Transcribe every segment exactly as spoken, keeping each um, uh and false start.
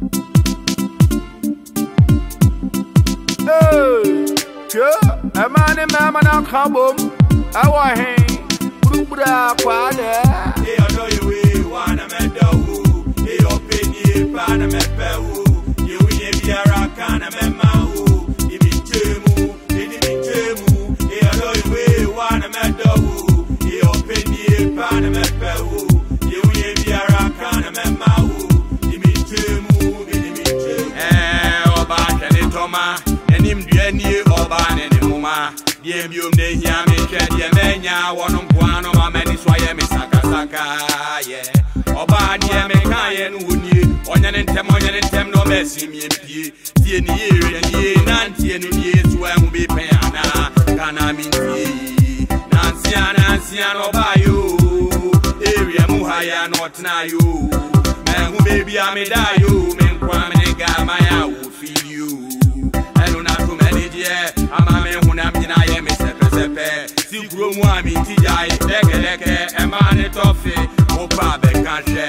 A man in Mamma Cabum, I want him. Bubra, Quada. They know you want a medal. They open ye, Panamepew. You will be a rakana memau. If it temu, if it temu. They know you want a medal. They open ye, Panamepew. You will be a rakana memau. If it temu, if it temu. Eh, Oba, can it, Toma? And him, Jenny, Oba, and Huma. Ye mu ne hia me hwe de menya wono nkoano ma mani so ye me saka saka ye oba de me kan ye no woni onya ne ntem onya ne ntem no mesi mi empie tie ni ye ye nantie no ye so ahu be pen ana kana mi tie nansia nansia no ba yo area mu haya no tena yo me hu baby ameda yo me nkwa me ga ma ya wo feel you eno na to manage ye ama me hu na me na ye me sepe sepe si gro mu ami ti jai leke leke e ma ne tofe o pa be kan she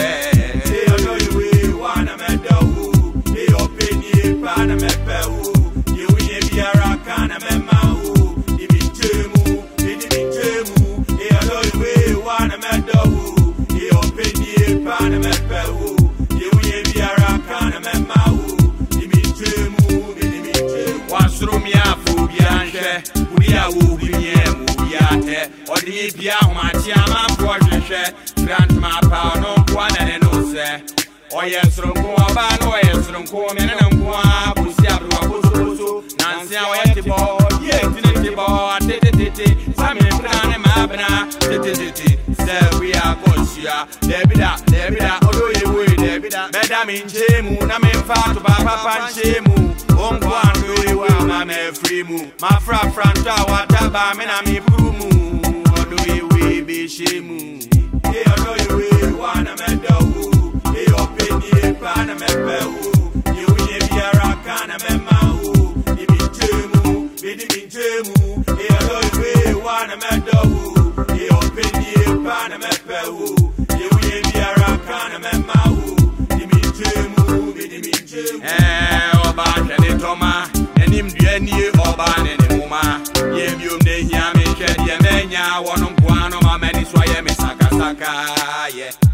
say I know you we wanna me do e open ye pa na me pe o ye we be ara kana me ma o e bi temu e di bi temu e I know you we wanna me do e open ye pa na me pe o ye we be ara kana me ma o e bi temu e di bi temu wasro mi afu bi anhwe uri a wo bi em bi ate odi bi a ho ma ti ama fo hwehwe grant ma pa no kwa na ne no se oye sronko aba no oye sronko me ne nko a busi abro akoso nansi a oye ti bo ye ti ti bo ate ti ti sami bra ne ma bra ti ti ti se we are kosia debida debida odo ye we debida beda mi njemu na me fa to ba papa njemu onko ando ye wa ma me free mu ma fra franta wa taba me na me prumu odo ye we be shemu ye odo ye we wanna me do ye open ye pana me pe o ye we be ara kana me ma o ye bi temu be di bi temu ye odo ye we wanna me do ye open ye pana me pe o ye we be ara kana me ma o ye bi temu be di bi temu eh oba kene toma enim duani oba ne ne huma ye biom ne hia me hwe de menya wono nkoano ma mani so ye me saka saka ye